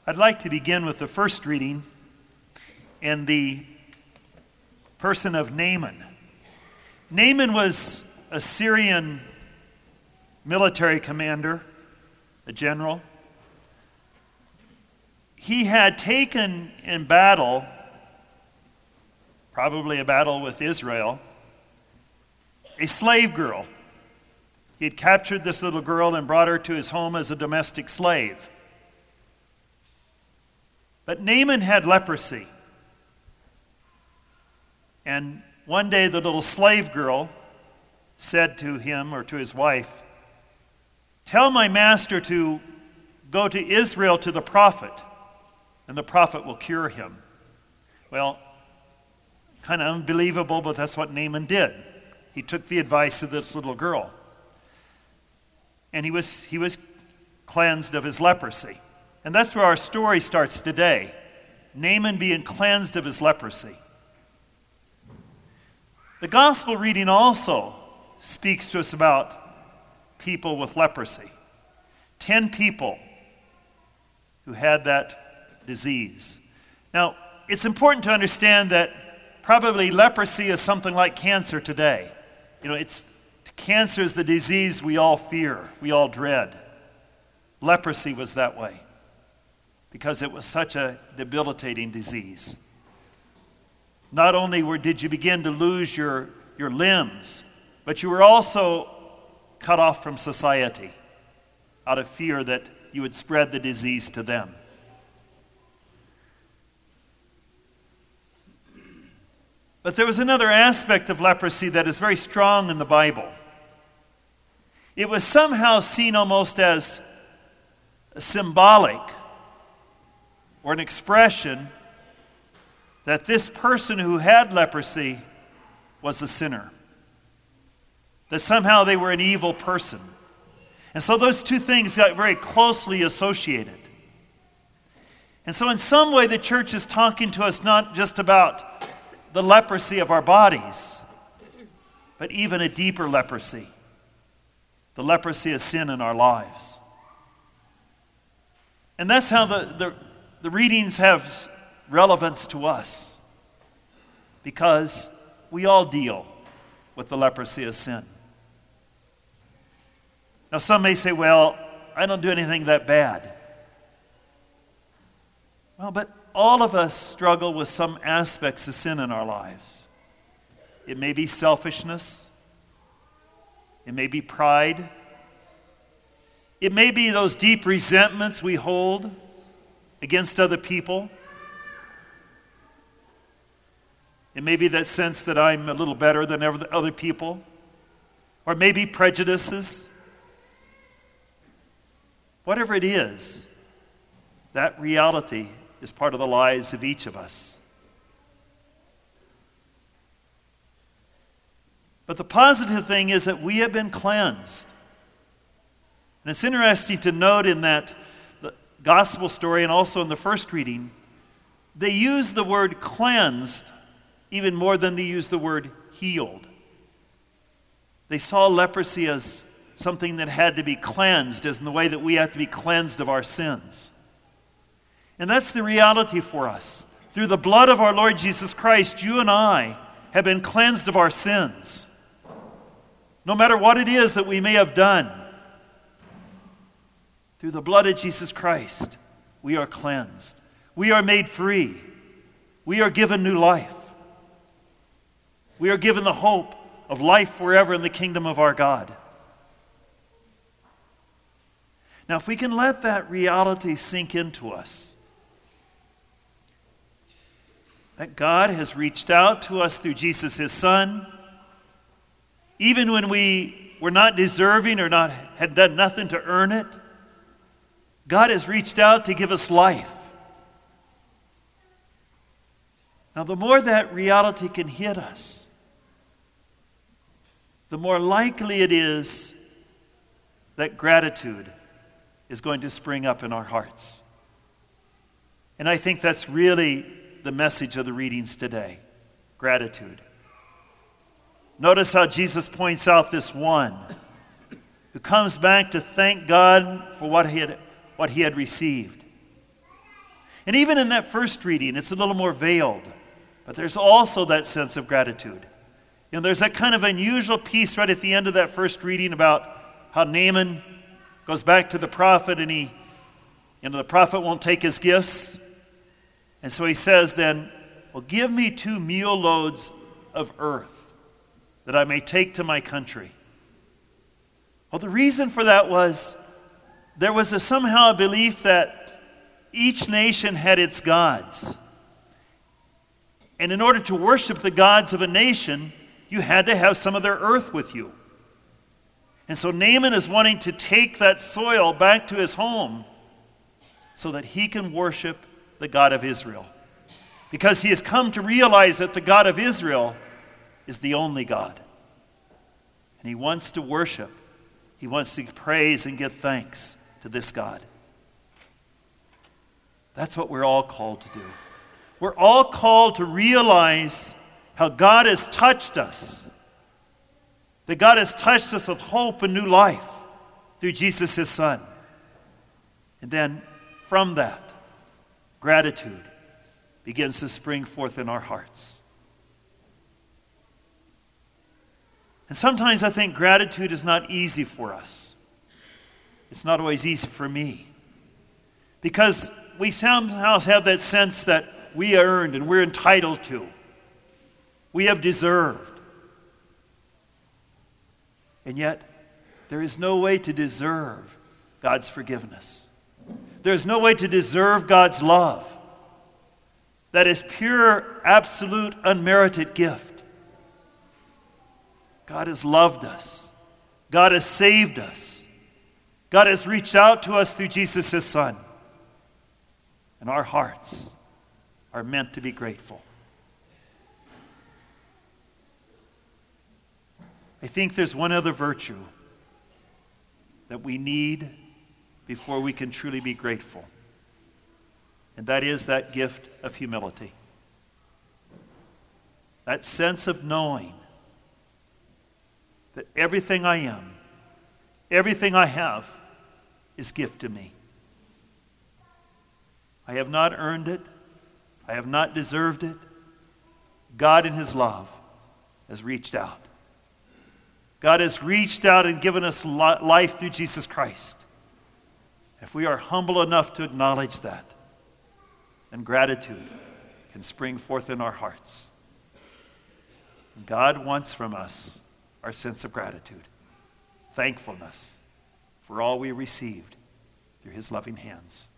I'd like to begin with the first reading in the person of Naaman. Naaman was a Syrian military commander, a general. He had taken in battle, probably a battle with Israel, a slave girl. He had captured this little girl and brought her to his home as a domestic slave. But Naaman had leprosy. And one day the little slave girl said to him or to his wife, "Tell my master to go to Israel to the prophet, and the prophet will cure him." Well, kind of unbelievable, but that's what Naaman did. He took the advice of this little girl. And he was cleansed of his leprosy. And that's where our story starts today. Naaman being cleansed of his leprosy. The gospel reading also speaks to us about people with leprosy. 10 people who had that disease. Now, it's important to understand that probably leprosy is something like cancer today. Cancer is the disease we all fear, we all dread. Leprosy was that way because it was such a debilitating disease. Not only did you begin to lose your limbs, but you were also cut off from society out of fear that you would spread the disease to them. But there was another aspect of leprosy that is very strong in the Bible. It was somehow seen almost as symbolic or an expression that this person who had leprosy was a sinner. That somehow they were an evil person. And so those two things got very closely associated. And so in some way the church is talking to us not just about the leprosy of our bodies, but even a deeper leprosy. The leprosy of sin in our lives. And that's how the readings have relevance to us. Because we all deal with the leprosy of sin. Now some may say, well, I don't do anything that bad. Well, but all of us struggle with some aspects of sin in our lives. It may be selfishness. It may be pride. It may be those deep resentments we hold against other people. It may be that sense that I'm a little better than other people. Or maybe prejudices. Whatever it is, that reality is part of the lives of each of us. But the positive thing is that we have been cleansed. And it's interesting to note in that the gospel story and also in the first reading, they use the word cleansed even more than they use the word healed. They saw leprosy as something that had to be cleansed, as in the way that we have to be cleansed of our sins. And that's the reality for us. Through the blood of our Lord Jesus Christ, you and I have been cleansed of our sins. No matter what it is that we may have done, through the blood of Jesus Christ, we are cleansed. We are made free. We are given new life. We are given the hope of life forever in the kingdom of our God. Now, if we can let that reality sink into us, that God has reached out to us through Jesus, his Son, even when we were not deserving or had done nothing to earn it, God has reached out to give us life. Now, the more that reality can hit us, the more likely it is that gratitude is going to spring up in our hearts. And I think that's really the message of the readings today. Gratitude. Notice how Jesus points out this one who comes back to thank God for what he had received. And even in that first reading, it's a little more veiled. But there's also that sense of gratitude. There's that kind of unusual piece right at the end of that first reading about how Naaman goes back to the prophet and the prophet won't take his gifts. And so he says then, well, give me 2 mule loads of earth that I may take to my country. Well, the reason for that was there was somehow a belief that each nation had its gods. And in order to worship the gods of a nation, you had to have some of their earth with you. And so Naaman is wanting to take that soil back to his home so that he can worship the God of Israel. Because he has come to realize that the God of Israel is the only God. And he wants to worship. He wants to praise and give thanks to this God. That's what we're all called to do. We're all called to realize how God has touched us. That God has touched us with hope and new life through Jesus, his Son. And then from that, gratitude begins to spring forth in our hearts. And sometimes I think gratitude is not easy for us. It's not always easy for me. Because we somehow have that sense that we earned and we're entitled to. We have deserved. And yet, there is no way to deserve God's forgiveness. There is no way to deserve God's love. That is pure, absolute, unmerited gift. God has loved us. God has saved us. God has reached out to us through Jesus, his Son. And our hearts are meant to be grateful. I think there's one other virtue that we need before we can truly be grateful. And that is that gift of humility. That sense of knowing that everything I am, everything I have, is gift to me. I have not earned it. I have not deserved it. God in his love has reached out. God has reached out and given us life through Jesus Christ. If we are humble enough to acknowledge that, then gratitude can spring forth in our hearts. And God wants from us our sense of gratitude, thankfulness for all we received through his loving hands.